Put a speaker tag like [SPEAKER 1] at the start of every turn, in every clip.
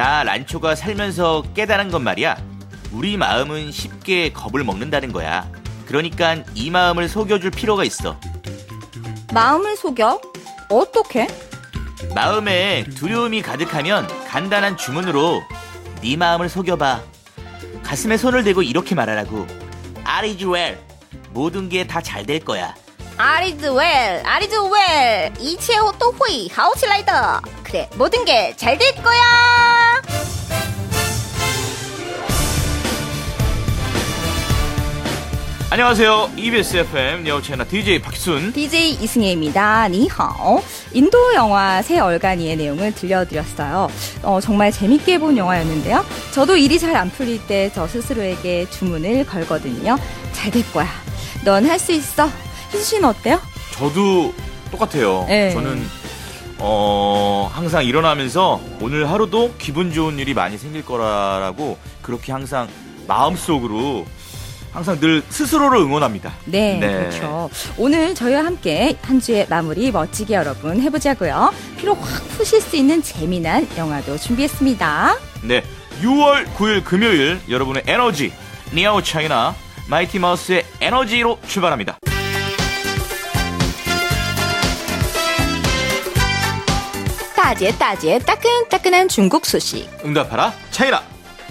[SPEAKER 1] 나 란초가 살면서 깨달은 건 말이야. 우리 마음은 쉽게 겁을 먹는다는 거야. 그러니까 이 마음을 속여줄 필요가 있어.
[SPEAKER 2] 마음을 속여? 어떻게?
[SPEAKER 1] 마음에 두려움이 가득하면 간단한 주문으로 네 마음을 속여봐. 가슴에 손을 대고 이렇게 말하라고. All is well. 모든 게 다 잘 될 거야.
[SPEAKER 2] All is well, all is well. 一切都会好起来的. 그래, 모든 게 잘 될 거야.
[SPEAKER 1] 안녕하세요. EBS FM 여우 채널 DJ 박순,
[SPEAKER 2] DJ 이승혜입니다. 니하오. 인도 영화 새 얼간이의 내용을 들려드렸어요. 정말 재밌게 본 영화였는데요. 저도 일이 잘 안 풀릴 때 저 스스로에게 주문을 걸거든요. 잘 될 거야. 넌 할 수 있어. 희수 씨는 어때요?
[SPEAKER 1] 저도 똑같아요.
[SPEAKER 2] 네.
[SPEAKER 1] 저는 항상 일어나면서 오늘 하루도 기분 좋은 일이 많이 생길 거라고 그렇게 항상 마음속으로 항상 늘 스스로를 응원합니다.
[SPEAKER 2] 네, 그렇죠. 오늘 저희와 함께 한 주의 마무리 멋지게 여러분 해보자고요. 피로 확 푸실 수 있는 재미난 영화도 준비했습니다.
[SPEAKER 1] 네, 6월 9일 금요일 여러분의 에너지 니아오 차이나 마이티 마우스의 에너지로 출발합니다.
[SPEAKER 2] 따제 따끈따끈한 중국 소식.
[SPEAKER 1] 응답하라 차이나.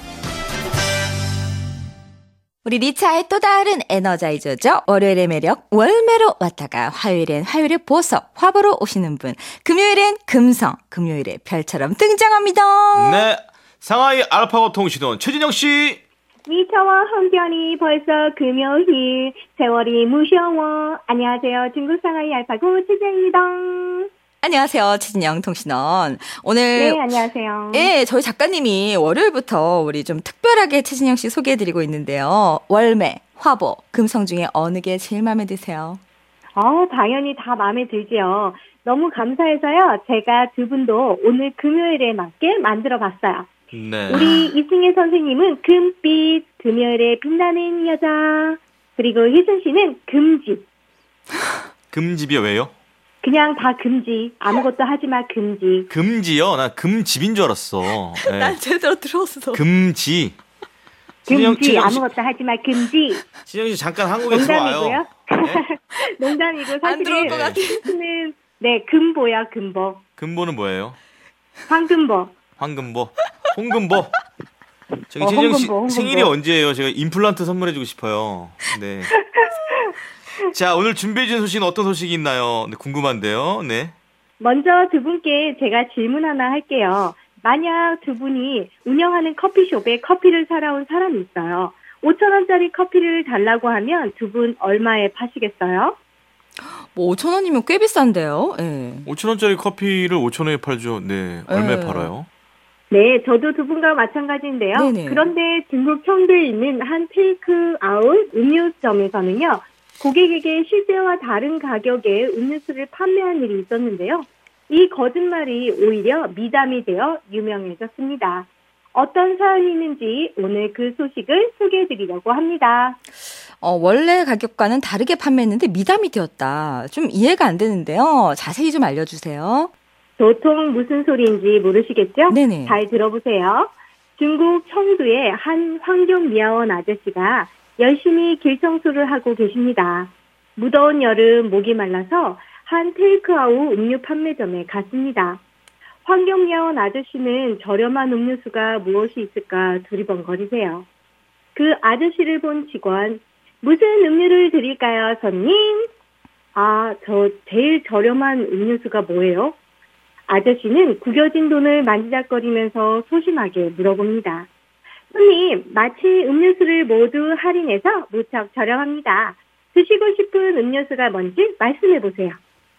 [SPEAKER 2] 우리 리차의 또 다른 에너자이저죠. 월요일의 매력 월매로 왔다가 화요일엔 화요일의 보석 화보로 오시는 분. 금요일엔 금성 금요일의 별처럼 등장합니다.
[SPEAKER 1] 네, 상하이 알파고 통신원 최진영 씨.
[SPEAKER 3] 미쳐와 한편이 벌써 금요일 세월이 무서워. 안녕하세요. 중국 상하이 알파고 최재입니다.
[SPEAKER 2] 안녕하세요. 최진영 통신원. 오늘
[SPEAKER 3] 네, 안녕하세요.
[SPEAKER 2] 예, 저희 작가님이 월요일부터 우리 좀 특별하게 최진영 씨 소개해드리고 있는데요. 월매, 화보, 금성 중에 어느 게 제일 마음에 드세요?
[SPEAKER 3] 당연히 다 마음에 들지요. 너무 감사해서요. 제가 두 분도 오늘 금요일에 맞게 만들어봤어요.
[SPEAKER 1] 네.
[SPEAKER 3] 우리 이승혜 선생님은 금빛, 금요일에 빛나는 여자. 그리고 희순 씨는 금집.
[SPEAKER 1] 금집이요? 왜요?
[SPEAKER 3] 그냥 다 금지. 아무것도 하지 마, 금지.
[SPEAKER 1] 금지요? 나 금집인 줄 알았어. 네.
[SPEAKER 2] 난 제대로 들었어.
[SPEAKER 1] 금지.
[SPEAKER 3] 금지, 아무것도 하지 마, 금지.
[SPEAKER 1] 진영 씨 잠깐 한국에 들어와요.
[SPEAKER 3] 농담이고요. 농담이고 사실은
[SPEAKER 2] 안 들어올 것 같아.
[SPEAKER 3] 네, 금보야, 금보.
[SPEAKER 1] 금보는 뭐예요?
[SPEAKER 3] 황금보.
[SPEAKER 1] 황금보. 홍금보. 저기 진영 씨
[SPEAKER 3] 홍금보.
[SPEAKER 1] 생일이 언제예요? 제가 임플란트 선물해주고 싶어요. 네. 자, 오늘 준비해준 소식은 어떤 소식이 있나요? 네, 궁금한데요. 네.
[SPEAKER 3] 먼저 두 분께 제가 질문 하나 할게요. 만약 두 분이 운영하는 커피숍에 커피를 사러 온 사람이 있어요. 5,000원짜리 커피를 달라고 하면 두 분 얼마에 파시겠어요?
[SPEAKER 2] 뭐 5,000원이면 꽤 비싼데요. 예.
[SPEAKER 1] 5,000원짜리 커피를 5,000원에 팔죠. 네. 얼마에 팔아요?
[SPEAKER 3] 네, 저도 두 분과 마찬가지인데요.
[SPEAKER 2] 네네.
[SPEAKER 3] 그런데 중국 청두에 있는 한 테이크아웃 음료점에서는요. 고객에게 실제와 다른 가격의 음료수를 판매한 일이 있었는데요. 이 거짓말이 오히려 미담이 되어 유명해졌습니다. 어떤 사연이 있는지 오늘 그 소식을 소개해드리려고 합니다.
[SPEAKER 2] 원래 가격과는 다르게 판매했는데 미담이 되었다. 좀 이해가 안 되는데요. 자세히 좀 알려주세요.
[SPEAKER 3] 도통 무슨 소리인지 모르시겠죠?
[SPEAKER 2] 네네.
[SPEAKER 3] 잘 들어보세요. 중국 청두의 한 환경미화원 아저씨가 열심히 길청소를 하고 계십니다. 무더운 여름 목이 말라서 한 테이크아웃 음료 판매점에 갔습니다. 환경미화원 아저씨는 저렴한 음료수가 무엇이 있을까 두리번거리세요. 그 아저씨를 본 직원, 무슨 음료를 드릴까요, 손님? 저 제일 저렴한 음료수가 뭐예요? 아저씨는 구겨진 돈을 만지작거리면서 소심하게 물어봅니다. 손님, 마치 음료수를 모두 할인해서 무척 저렴합니다. 드시고 싶은 음료수가 뭔지 말씀해보세요.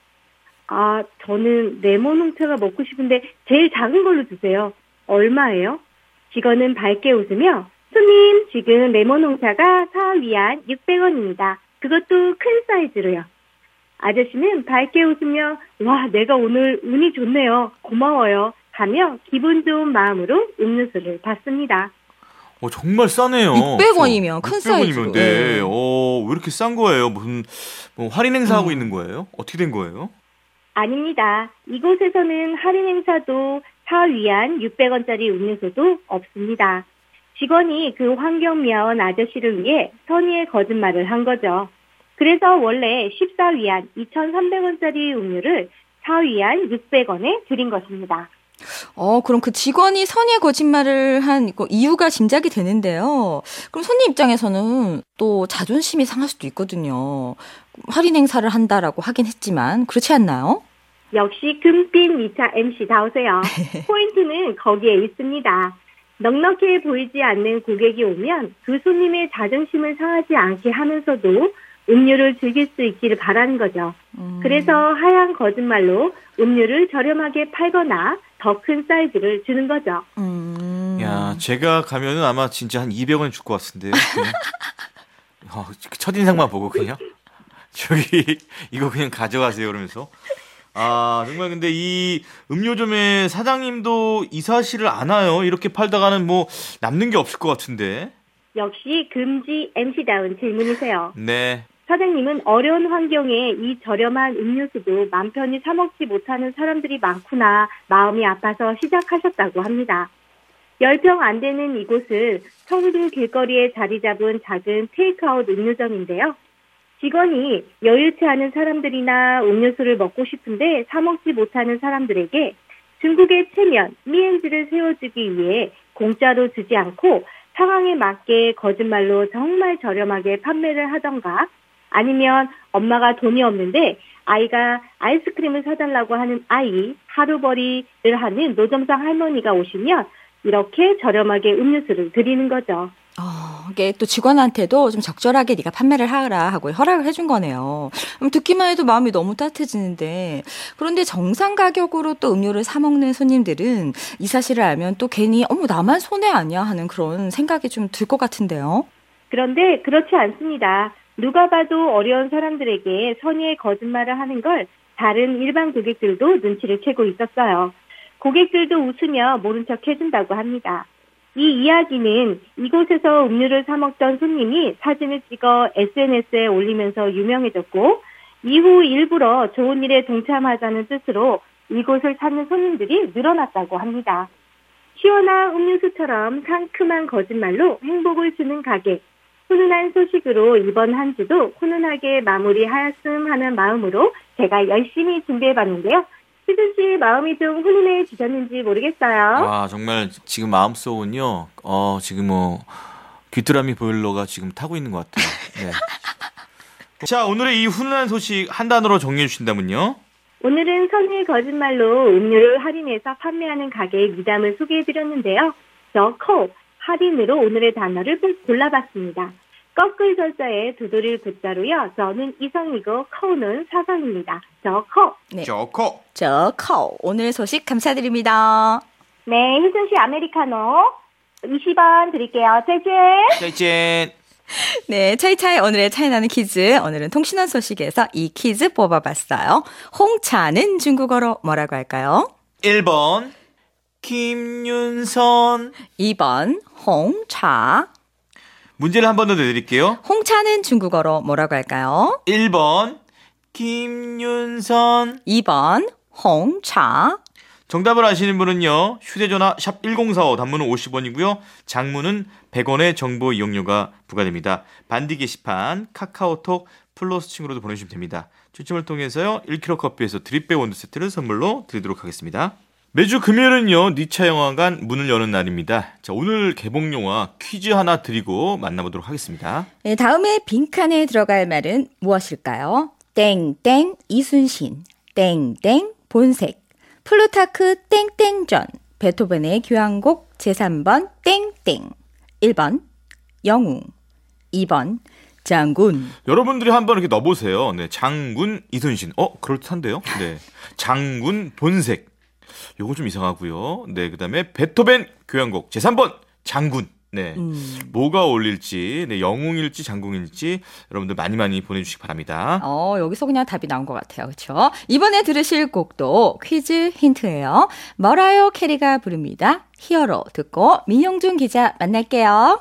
[SPEAKER 3] 저는 레몬 홍차가 먹고 싶은데 제일 작은 걸로 주세요. 얼마예요? 직원은 밝게 웃으며, 손님, 지금 레몬 홍차가 사위안 600원입니다. 그것도 큰 사이즈로요. 아저씨는 밝게 웃으며, 와, 내가 오늘 운이 좋네요. 고마워요. 하며 기분 좋은 마음으로 음료수를 받습니다.
[SPEAKER 1] 정말 싸네요.
[SPEAKER 2] 600원이면 큰 사이즈로.
[SPEAKER 1] 네. 왜 이렇게 싼 거예요? 무슨 할인 행사하고 있는 거예요? 어떻게 된 거예요?
[SPEAKER 3] 아닙니다. 이곳에서는 할인 행사도 사위안 600원짜리 음료수도 없습니다. 직원이 그 환경미화원 아저씨를 위해 선의의 거짓말을 한 거죠. 그래서 원래 14위안 2,300원짜리 음료를 4위안 600원에 드린 것입니다.
[SPEAKER 2] 그럼 그 직원이 선의의 거짓말을 한 이유가 짐작이 되는데요. 그럼 손님 입장에서는 또 자존심이 상할 수도 있거든요. 할인 행사를 한다라고 하긴 했지만 그렇지 않나요?
[SPEAKER 3] 역시 금빛 2차 MC다우세요. 포인트는 거기에 있습니다. 넉넉해 보이지 않는 고객이 오면 그 손님의 자존심을 상하지 않게 하면서도 음료를 즐길 수 있기를 바라는 거죠. 그래서 하얀 거짓말로 음료를 저렴하게 팔거나 더 큰 사이즈를 주는 거죠.
[SPEAKER 1] 야, 제가 가면은 아마 진짜 한 200원 줄 것 같은데요. 첫인상만 보고 그냥 저기 이거 그냥 가져가세요 그러면서. 아, 정말 근데 이 음료점의 사장님도 이 사실을 아나요? 이렇게 팔다가는 뭐 남는 게 없을 것 같은데.
[SPEAKER 3] 역시 금지 MC다운 질문이세요.
[SPEAKER 1] 네.
[SPEAKER 3] 사장님은 어려운 환경에 이 저렴한 음료수도 맘 편히 사 먹지 못하는 사람들이 많구나 마음이 아파서 시작하셨다고 합니다. 10평 안 되는 이곳을 성수 길거리에 자리 잡은 작은 테이크아웃 음료점인데요. 직원이 여유치 않은 사람들이나 음료수를 먹고 싶은데 사 먹지 못하는 사람들에게 중국의 체면, 미엔즈를 세워주기 위해 공짜로 주지 않고 상황에 맞게 거짓말로 정말 저렴하게 판매를 하던가 아니면 엄마가 돈이 없는데 아이가 아이스크림을 사달라고 하는 아이, 하루벌이를 하는 노점상 할머니가 오시면 이렇게 저렴하게 음료수를 드리는 거죠.
[SPEAKER 2] 이게 또 직원한테도 좀 적절하게 네가 판매를 하라 하고 허락을 해준 거네요. 듣기만 해도 마음이 너무 따뜻해지는데 그런데 정상 가격으로 또 음료를 사 먹는 손님들은 이 사실을 알면 또 괜히 나만 손해 아니야 하는 그런 생각이 좀 들 것 같은데요.
[SPEAKER 3] 그런데 그렇지 않습니다. 누가 봐도 어려운 사람들에게 선의의 거짓말을 하는 걸 다른 일반 고객들도 눈치를 채고 있었어요. 고객들도 웃으며 모른 척 해준다고 합니다. 이 이야기는 이곳에서 음료를 사 먹던 손님이 사진을 찍어 SNS에 올리면서 유명해졌고 이후 일부러 좋은 일에 동참하자는 뜻으로 이곳을 찾는 손님들이 늘어났다고 합니다. 시원한 음료수처럼 상큼한 거짓말로 행복을 주는 가게. 훈훈한 소식으로 이번 한 주도 훈훈하게 마무리하였음 하는 마음으로 제가 열심히 준비해봤는데요. 희준 씨 마음이 좀 훈훈해지셨는지 모르겠어요.
[SPEAKER 1] 와, 정말 지금 마음속은요. 지금 귀뚜라미 보일러가 지금 타고 있는 것 같아요. 네. 자, 오늘의 이 훈훈한 소식 한 단어로 정리해 주신다면요.
[SPEAKER 3] 오늘은 선의의 거짓말로 음료를 할인해서 판매하는 가게의 미담을 소개해드렸는데요. 저코 할인으로 오늘의 단어를 골라봤습니다. 거꾸리 절자에 두드릴 굿자로요. 저는 이성이고 커는 사성입니다. 저커.
[SPEAKER 2] 네.
[SPEAKER 1] 저커.
[SPEAKER 2] 오늘 소식 감사드립니다.
[SPEAKER 3] 네, 희준 씨 아메리카노 20원 드릴게요.
[SPEAKER 1] 짜이젠.
[SPEAKER 2] 네, 차이차이 오늘의 차이나는 퀴즈. 오늘은 통신원 소식에서 이 퀴즈 뽑아봤어요. 홍차는 중국어로 뭐라고 할까요?
[SPEAKER 1] 1번 김윤선.
[SPEAKER 2] 2번 홍차.
[SPEAKER 1] 문제를 한 번 더 내드릴게요.
[SPEAKER 2] 홍차는 중국어로 뭐라고 할까요?
[SPEAKER 1] 1번 김윤선.
[SPEAKER 2] 2번 홍차.
[SPEAKER 1] 정답을 아시는 분은요. 휴대전화 샵 1045 단문은 50원이고요. 장문은 100원의 정보 이용료가 부과됩니다. 반디 게시판 카카오톡 플러스층으로도 보내주시면 됩니다. 추첨을 통해서요. 1kg 커피에서 드립백 원두 세트를 선물로 드리도록 하겠습니다. 매주 금요일은요. 니차 영화관 문을 여는 날입니다. 자, 오늘 개봉 영화 퀴즈 하나 드리고 만나보도록 하겠습니다.
[SPEAKER 2] 네, 다음에 빈칸에 들어갈 말은 무엇일까요? 땡땡 이순신, 땡땡 본색, 플루타크 땡땡전, 베토벤의 교향곡 제3번 땡땡. 1번 영웅, 2번 장군.
[SPEAKER 1] 여러분들이 한번 이렇게 넣어보세요. 네, 장군 이순신. 그럴듯한데요. 네, 장군 본색. 요거 좀 이상하고요. 네, 그다음에 베토벤 교향곡 제3번 장군. 네, 뭐가 어울릴지, 네, 영웅일지 장군일지 여러분들 많이 보내주시기 바랍니다.
[SPEAKER 2] 여기서 그냥 답이 나온 것 같아요, 그렇죠? 이번에 들으실 곡도 퀴즈 힌트예요. 머라이어 캐리가 부릅니다. 히어로 듣고 민영준 기자 만날게요.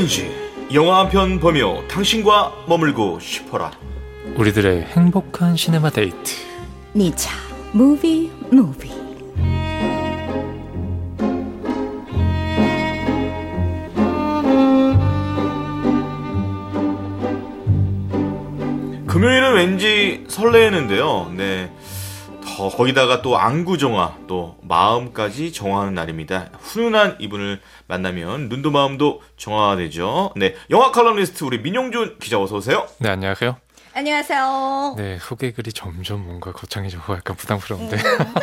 [SPEAKER 4] 왠지 영화 한 편 보며 당신과 머물고 싶어라.
[SPEAKER 5] 우리들의 행복한 시네마 데이트.
[SPEAKER 2] 니차 무비.
[SPEAKER 4] 금요일은 왠지 설레는데요. 네. 거기다가 또 안구 정화, 또 마음까지 정화하는 날입니다. 훈훈한 이분을 만나면 눈도 마음도 정화되죠. 네, 영화 칼럼니스트 우리 민용준 기자 어서 오세요.
[SPEAKER 5] 네, 안녕하세요.
[SPEAKER 2] 안녕하세요.
[SPEAKER 5] 네, 소개글이 점점 뭔가 거창해지고 약간 부담스러운데.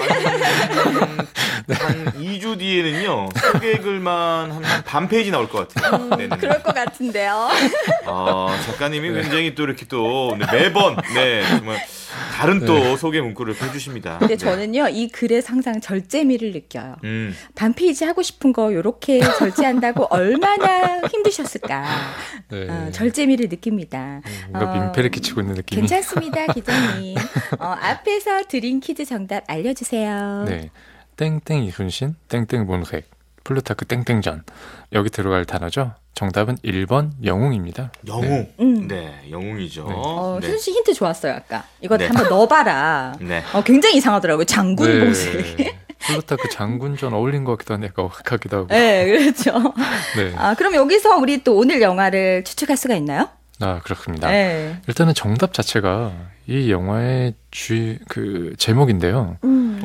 [SPEAKER 4] 한 2주 뒤에는요, 소개글만 한 반 페이지 나올 것 같아요.
[SPEAKER 2] 그럴 것 같은데요.
[SPEAKER 4] 작가님이 굉장히 또 이렇게 또 매번, 정말 다른 또 소개 문구를 펴주십니다.
[SPEAKER 2] 근데 저는요, 이 글에 항상 절제미를 느껴요. 반 페이지 하고 싶은 거 요렇게 절제한다고 얼마나 힘드셨을까.
[SPEAKER 5] 네.
[SPEAKER 2] 절제미를 느낍니다.
[SPEAKER 5] 뭔가 민폐를 끼치고 있는 느낌이.
[SPEAKER 2] 괜찮습니다, 기자님. 앞에서 드린 퀴즈 정답 알려주세요.
[SPEAKER 5] 네, 땡땡 이순신, 땡땡 몬획, 플루타크 땡땡전. 여기 들어갈 단어죠. 정답은 1번 영웅입니다.
[SPEAKER 4] 영웅. 네, 영웅이죠.
[SPEAKER 2] 네. 순씨 힌트 좋았어요, 아까. 이거
[SPEAKER 4] 네.
[SPEAKER 2] 한번 넣어봐라.
[SPEAKER 4] 네.
[SPEAKER 2] 굉장히 이상하더라고요. 장군 모습.
[SPEAKER 5] 플루타크 장군전 어울린 것 같기도 한데 약간 어색하기도 하고.
[SPEAKER 2] 네, 그렇죠.
[SPEAKER 5] 네.
[SPEAKER 2] 그럼 여기서 우리 또 오늘 영화를 추측할 수가 있나요?
[SPEAKER 5] 그렇습니다.
[SPEAKER 2] 네.
[SPEAKER 5] 일단은 정답 자체가 이 영화의 제목인데요.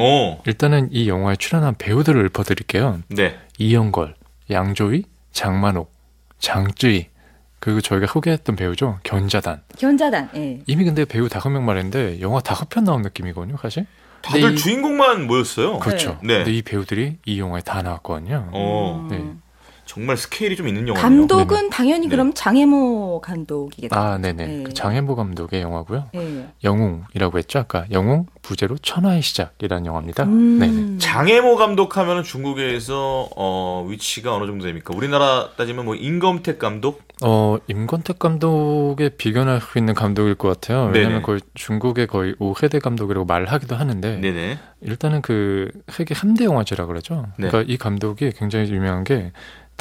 [SPEAKER 5] 일단은 이 영화에 출연한 배우들을 읊어드릴게요.
[SPEAKER 4] 네.
[SPEAKER 5] 이영걸, 양조위, 장만옥, 장쯔위, 그리고 저희가 소개했던 배우죠. 견자단.
[SPEAKER 2] 예.
[SPEAKER 5] 이미 근데 배우 5명 말했는데 영화 5편 나온 느낌이거든요, 사실.
[SPEAKER 4] 다들 주인공만 모였어요.
[SPEAKER 5] 그렇죠.
[SPEAKER 4] 네.
[SPEAKER 5] 근데 이 배우들이 이 영화에 다 나왔거든요.
[SPEAKER 4] 네. 정말 스케일이 좀 있는 영화네요.
[SPEAKER 2] 감독은
[SPEAKER 5] 네네.
[SPEAKER 2] 당연히 그럼 장혜모 감독이겠다.
[SPEAKER 5] 네네.
[SPEAKER 2] 네.
[SPEAKER 5] 그 장혜모 감독의 영화고요.
[SPEAKER 2] 네.
[SPEAKER 5] 영웅이라고 했죠, 아까. 영웅, 부제로 천하의 시작이라는 영화입니다. 네네.
[SPEAKER 4] 장혜모 감독하면 중국에서 위치가 어느 정도 됩니까? 우리나라 따지면 뭐 임검택 감독?
[SPEAKER 5] 임권택 감독에 비견할 수 있는 감독일 것 같아요. 왜냐면
[SPEAKER 4] 네네.
[SPEAKER 5] 거의 중국의 거의 5세대 감독이라고 말하기도 하는데
[SPEAKER 4] 네네.
[SPEAKER 5] 일단은 그 세계 3대 영화제라 그러죠.
[SPEAKER 4] 네.
[SPEAKER 5] 그러니까 이 감독이 굉장히 유명한 게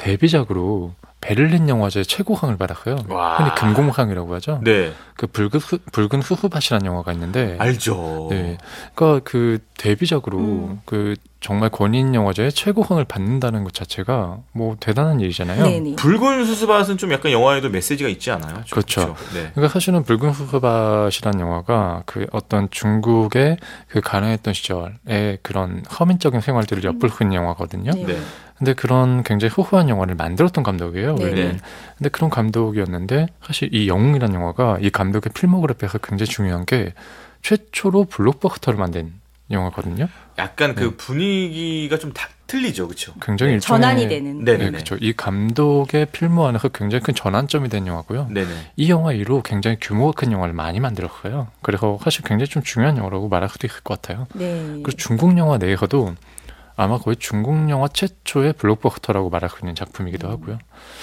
[SPEAKER 5] 데뷔작으로 베를린 영화제 최고상을 받았어요.
[SPEAKER 4] 와.
[SPEAKER 5] 흔히 금공상이라고 하죠.
[SPEAKER 4] 네.
[SPEAKER 5] 그 붉은 수수밭이라는 영화가 있는데
[SPEAKER 4] 알죠.
[SPEAKER 5] 네. 그러니까 그 데뷔작으로 그 정말 권위인 영화제의 최고상을 받는다는 것 자체가 뭐 대단한 일이잖아요.
[SPEAKER 2] 네네.
[SPEAKER 4] 붉은 수수밭은 좀 약간 영화에도 메시지가 있지 않아요?
[SPEAKER 5] 그렇죠.
[SPEAKER 4] 네.
[SPEAKER 5] 그러니까 사실은 붉은 수수밭이라는 영화가 그 어떤 중국의 그 가난했던 시절의 그런 서민적인 생활들을 엿볼 수 있는 영화거든요.
[SPEAKER 2] 네.
[SPEAKER 4] 네.
[SPEAKER 5] 근데 그런 굉장히 호소한 영화를 만들었던 감독이에요.
[SPEAKER 2] 네.
[SPEAKER 5] 원래는.
[SPEAKER 4] 네.
[SPEAKER 5] 근데 그런 감독이었는데 사실 이 영웅이라는 영화가 이 감독의 필모그래피에서 굉장히 중요한 게 최초로 블록버스터를 만든 영화거든요.
[SPEAKER 4] 약간 그 분위기가 좀 틀리죠, 그렇죠?
[SPEAKER 5] 굉장히 일종의
[SPEAKER 2] 전환이 되는.
[SPEAKER 4] 네네네.
[SPEAKER 5] 그렇죠. 이 감독의 필모 안에서 굉장히 큰 전환점이 된 영화고요.
[SPEAKER 4] 네네.
[SPEAKER 5] 이 영화 이후로 굉장히 규모가 큰 영화를 많이 만들었어요. 그래서 사실 굉장히 좀 중요한 영화라고 말할 수도 있을 것 같아요.
[SPEAKER 2] 네.
[SPEAKER 5] 그리고 중국 영화 내에서도 아마 거의 중국 영화 최초의 블록버스터라고 말할 수 있는 작품이기도 하고요.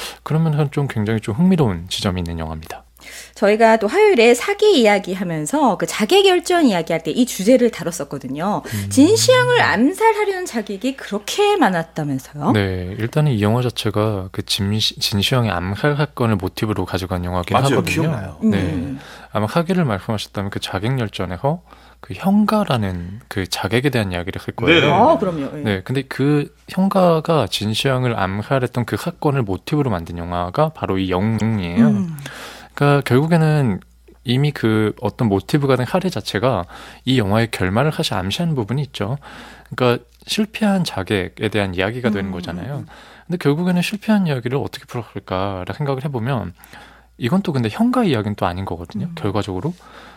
[SPEAKER 5] 그러면 좀 굉장히 좀 흥미로운 지점이 있는 영화입니다.
[SPEAKER 2] 저희가 또 화요일에 사기 이야기 하면서 그 자객결전 이야기 할 때 이 주제를 다뤘었거든요. 진시황을 암살하려는 자객이 그렇게 많았다면서요?
[SPEAKER 5] 네, 일단은 이 영화 자체가 그 진시황의 암살 사건을 모티브로 가져간 영화긴
[SPEAKER 4] 맞아요,
[SPEAKER 5] 하거든요.
[SPEAKER 4] 기억나요.
[SPEAKER 5] 네, 아마 사기를 말씀하셨다면 그 자객열전에서 그 형가라는 그 자객에 대한 이야기를 할 거예요.
[SPEAKER 4] 네네.
[SPEAKER 2] 그럼요.
[SPEAKER 5] 네, 근데 그 형가가 진시황을 암살했던 그 사건을 모티브로 만든 영화가 바로 이 영웅이에요. 그러니까 결국에는 이미 그 어떤 모티브가 된 사례 자체가 이 영화의 결말을 사실 암시하는 부분이 있죠. 그러니까 실패한 자객에 대한 이야기가 되는 거잖아요. 근데 결국에는 실패한 이야기를 어떻게 풀었을까라 생각을 해보면 이건 또 근데 형가 이야기는 또 아닌 거거든요. 결과적으로.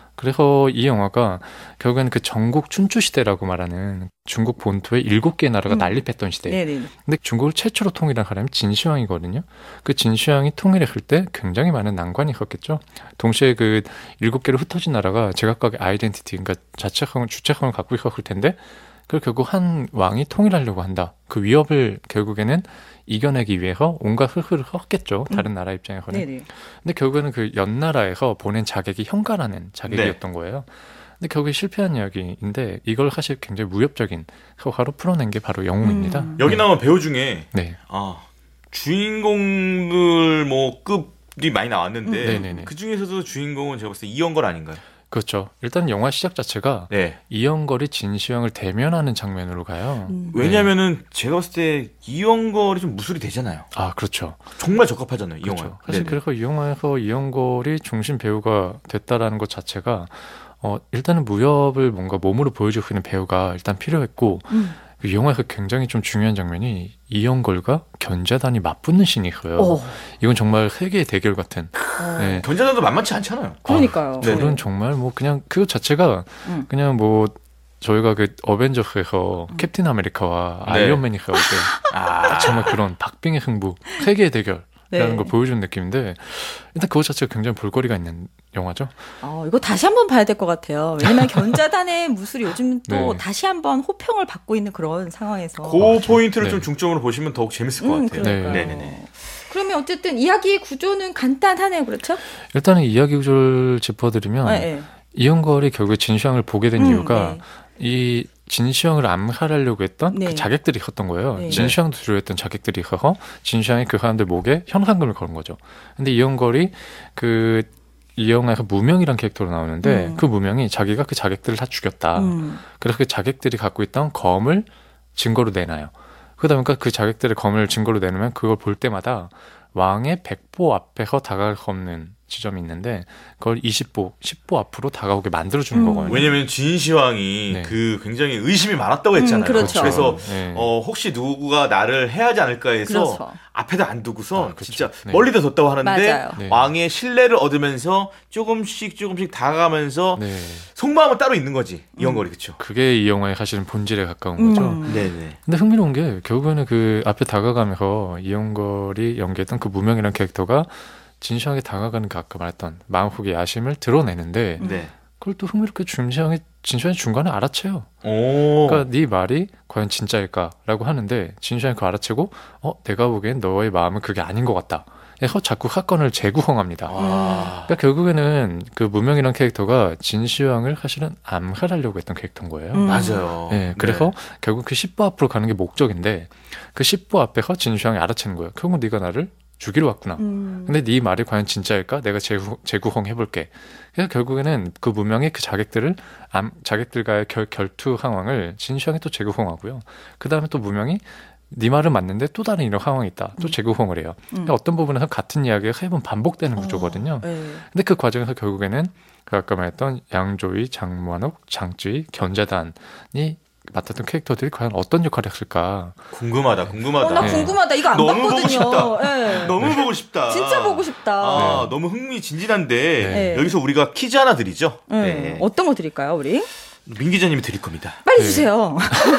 [SPEAKER 5] 그래서 이 영화가 결국에는 그 전국 춘추 시대라고 말하는 중국 본토의 7개의 나라가 난립했던 시대.
[SPEAKER 2] 네네.
[SPEAKER 5] 근데 중국을 최초로 통일한 사람이 진시황이거든요. 그 진시황이 통일했을 때 굉장히 많은 난관이 있었겠죠. 동시에 그 7개로 흩어진 나라가 제각각의 아이덴티티, 그러니까 자책성을, 주체성을 갖고 있었을 텐데 그걸 결국 한 왕이 통일하려고 한다. 그 위협을 결국에는 이겨내기 위해서 온갖 흙을 헛겠죠. 다른 나라 입장에서는.
[SPEAKER 2] 네네.
[SPEAKER 5] 근데 결국에는 그 연나라에서 보낸 자객이 형가라는 자객이었던 거예요. 근데 결국에 실패한 이야기인데 이걸 사실 굉장히 무협적인 서화로 풀어낸 게 바로 영웅입니다.
[SPEAKER 4] 여기 나온 배우 중에
[SPEAKER 5] 네.
[SPEAKER 4] 주인공들 뭐 급이 많이 나왔는데
[SPEAKER 5] 네네네.
[SPEAKER 4] 그 중에서도 주인공은 제가 봤을 때 이영걸 아닌가요?
[SPEAKER 5] 그렇죠. 일단 영화 시작 자체가
[SPEAKER 4] 네.
[SPEAKER 5] 이영걸이 진시황을 대면하는 장면으로 가요.
[SPEAKER 4] 왜냐면은 제가 봤을 때 이영걸이 좀 무술이 되잖아요.
[SPEAKER 5] 아, 그렇죠.
[SPEAKER 4] 정말 적합하잖아요, 이 영화.
[SPEAKER 5] 그렇죠. 사실 그래서 이 영화에서 이영걸이 중심 배우가 됐다라는 것 자체가 일단은 무협을 뭔가 몸으로 보여줄 수 있는 배우가 일단 필요했고 이 영화에서 굉장히 좀 중요한 장면이 이영걸과 견자단이 맞붙는 씬이 있어요. 이건 정말 세계의 대결 같은. 네.
[SPEAKER 4] 견자단도 만만치 않잖아요.
[SPEAKER 2] 그러니까요.
[SPEAKER 5] 둘은 정말 뭐 그냥 그것 자체가 그냥 뭐 저희가 그 어벤져스에서 캡틴 아메리카와
[SPEAKER 4] 네.
[SPEAKER 5] 아이언맨이 싸울 때 정말 그런 박빙의 승부, 세계의 대결. 라는 걸 보여주는 느낌인데 일단 그것 자체가 굉장히 볼거리가 있는 영화죠.
[SPEAKER 2] 이거 다시 한번 봐야 될 것 같아요. 왜냐면 견자단의 무술이 요즘 또
[SPEAKER 5] 네.
[SPEAKER 2] 다시 한번 호평을 받고 있는 그런 상황에서.
[SPEAKER 4] 그 포인트를
[SPEAKER 5] 네.
[SPEAKER 4] 좀 중점으로 보시면 더욱 재밌을 것 같아요.
[SPEAKER 2] 그러니까요.
[SPEAKER 4] 네네네.
[SPEAKER 2] 그러면 어쨌든 이야기의 구조는 간단하네요. 그렇죠?
[SPEAKER 5] 일단은 이야기 구조를 짚어드리면
[SPEAKER 2] 네.
[SPEAKER 5] 이영걸이 결국에 진시황을 보게 된 이유가
[SPEAKER 2] 네.
[SPEAKER 5] 이 진시황을 암살하려고 했던
[SPEAKER 2] 네.
[SPEAKER 5] 그 자객들이 있었던 거예요.
[SPEAKER 2] 네.
[SPEAKER 5] 진시황도 두려워했던 자객들이 있어서 진시황이 그 사람들 목에 현상금을 걸은 거죠. 근데 이영걸이 이 영화에서 무명이란 캐릭터로 나오는데 그 무명이 자기가 그 자객들을 다 죽였다. 그래서 그 자객들이 갖고 있던 검을 증거로 내놔요. 그러다 보니까 그 자객들의 검을 증거로 내놓으면 그걸 볼 때마다 왕의 백보 앞에서 다가갈 수 없는 지점이 있는데 그걸 20보, 10보 앞으로 다가오게 만들어주는 거거든요.
[SPEAKER 4] 왜냐면 진시황이
[SPEAKER 5] 네.
[SPEAKER 4] 그 굉장히 의심이 많았다고 했잖아요.
[SPEAKER 2] 그렇죠.
[SPEAKER 4] 그래서
[SPEAKER 5] 네.
[SPEAKER 4] 혹시 누구가 나를 해하지 않을까 해서
[SPEAKER 2] 그렇죠.
[SPEAKER 4] 앞에다 안 두고서
[SPEAKER 5] 그렇죠.
[SPEAKER 4] 진짜
[SPEAKER 5] 네.
[SPEAKER 4] 멀리다 뒀다고 하는데
[SPEAKER 2] 맞아요.
[SPEAKER 5] 네.
[SPEAKER 4] 왕의 신뢰를 얻으면서 조금씩 다가가면서
[SPEAKER 5] 네.
[SPEAKER 4] 속마음은 따로 있는 거지. 이영걸이 그쵸?
[SPEAKER 5] 그게 이 영화의 사실은 본질에 가까운 거죠.
[SPEAKER 4] 네네.
[SPEAKER 5] 근데 흥미로운 게 결국에는 그 앞에 다가가면서 이영걸이 연기했던 그 무명이라는 캐릭터가 진시황에 다가가는 그 아까 말했던 마음속의 야심을 드러내는데
[SPEAKER 4] 네.
[SPEAKER 5] 그걸 또 흥미롭게 진시황이 중간에 알아채요.
[SPEAKER 4] 오.
[SPEAKER 5] 그러니까 네 말이 과연 진짜일까라고 하는데 진시황이 그거 알아채고 내가 보기엔 너의 마음은 그게 아닌 것 같다. 해서 자꾸 사건을 재구성합니다. 그러니까 결국에는 그 무명이라는 캐릭터가 진시황을 사실은 암살하려고 했던 캐릭터인 거예요.
[SPEAKER 4] 맞아요.
[SPEAKER 5] 네, 그래서 결국 그 10보 앞으로 가는 게 목적인데 그 10보 앞에서 진시황이 알아채는 거예요. 결국 네가 나를 죽이러 왔구나. 근데 네 말이 과연 진짜일까? 내가 재구성해볼게. 그래서 결국에는 그 무명이 그 자객들과의 결투 상황을 진시황이 또 재구성하고요. 그 다음에 또 무명이 네 말은 맞는데 또 다른 이런 상황이 있다. 또 재구성을 해요. 그러니까 어떤 부분에서 같은 이야기가 세 번 반복되는 구조거든요. 근데 그 과정에서 결국에는 그 아까 말했던 양조위, 장무한옥, 장쯔위, 견자단이 맡았던 캐릭터들이 과연 어떤 역할을 했을까.
[SPEAKER 4] 궁금하다.
[SPEAKER 2] 나
[SPEAKER 5] 네.
[SPEAKER 2] 궁금하다. 이거 안
[SPEAKER 4] 너무
[SPEAKER 2] 봤거든요.
[SPEAKER 4] 보고 싶다.
[SPEAKER 2] 네.
[SPEAKER 4] 너무 보고 싶다.
[SPEAKER 2] 진짜 보고 싶다.
[SPEAKER 4] 너무 흥미진진한데
[SPEAKER 2] 네.
[SPEAKER 4] 여기서 우리가 퀴즈 하나 드리죠. 네.
[SPEAKER 2] 어떤 거 드릴까요, 우리?
[SPEAKER 4] 민 기자님이 드릴 겁니다.
[SPEAKER 2] 빨리 주세요.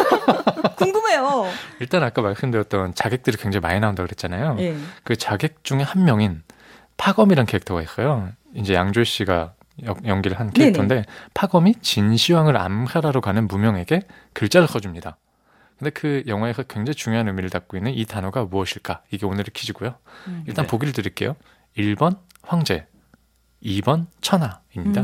[SPEAKER 2] 궁금해요.
[SPEAKER 5] 일단 아까 말씀드렸던 자객들이 굉장히 많이 나온다고 그랬잖아요.
[SPEAKER 2] 예.
[SPEAKER 5] 그 자객 중에 한 명인 파검이라는 캐릭터가 있어요. 이제 양조희 씨가 연기를 한 캐릭터인데 파검이 진시황을 암살하러 가는 무명에게 글자를 써줍니다. 근데 그 영화에서 굉장히 중요한 의미를 담고 있는 이 단어가 무엇일까? 이게 오늘의 퀴즈고요. 일단
[SPEAKER 4] 네.
[SPEAKER 5] 보기를 드릴게요. 1번 황제, 2번 천하입니다.